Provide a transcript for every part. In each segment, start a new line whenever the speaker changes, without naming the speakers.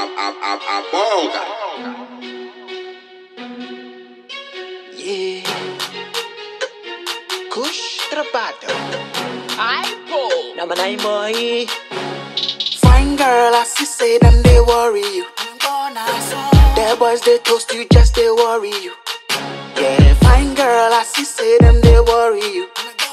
a boga.
Yeah. Kush Trapato.
Aipo.
Namanay boy.
Fine girl, I see say them they worry you. Their boys they toast you, just they worry you. Yeah, fine girl, I see say them they worry you.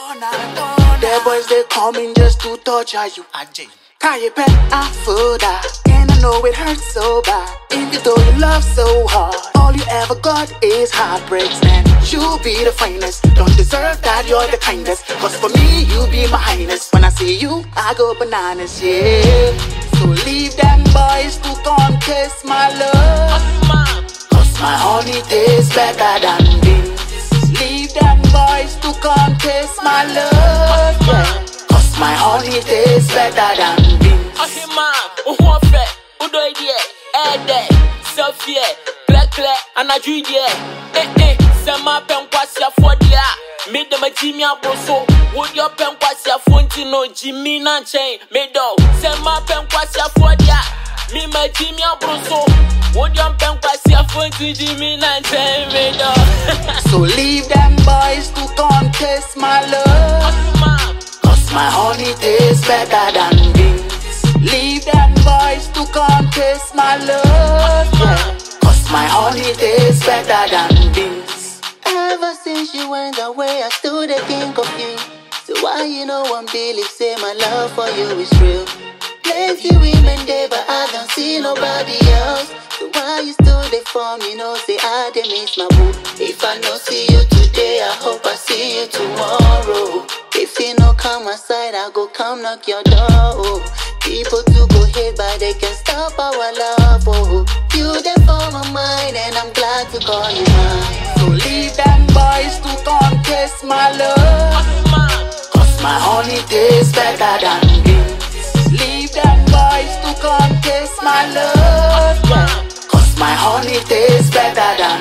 Their boys they coming just to torture you. Carry pet and food, and I know it hurts so bad. Even though you love so hard, all you ever got is heartbreaks. And you be the finest, don't deserve that, you're the kindest. Cause for me, you be my highness. When I see you, I go bananas, yeah. So leave them boys to come taste my love. Cause my honey tastes better than this. Leave them boys to come taste my love, yeah. Cause my honey tastes better than beans.
Ahima, Uhofe, Udoidie, Ede, Sophie, Cleccle, and Adjudie. Sama Penquasia for dia. Made them a Jimmy Abroso. Would your Penquasia Fontino, Jimmy Nanchain, Meadow, Sama Penquasia for dia. Mima Jimmy Abroso. Would your Penquasia Fonti Jimmy Nanchain, Meadow.
So leave them boys to come taste my love. My honey tastes better than beans. Leave them boys to come taste my love, yeah. Cause my honey tastes better than beans.
Ever since you went away, I still dey think of you. So why you know one believe say my love for you is real? Plenty women there, but I don't see nobody else. So why you still dey for me? No say I dey miss my boo. If I no see you today, I hope I see you tomorrow. If you no come aside, I go come knock your door. Oh. People do go hate, but they can stop our love. Oh. You there for my mind, and I'm glad to call you mine.
So leave them boys to come taste my love. Cause my honey tastes better than beans. Leave them boys to come taste my love, yeah. Cause my honey tastes better than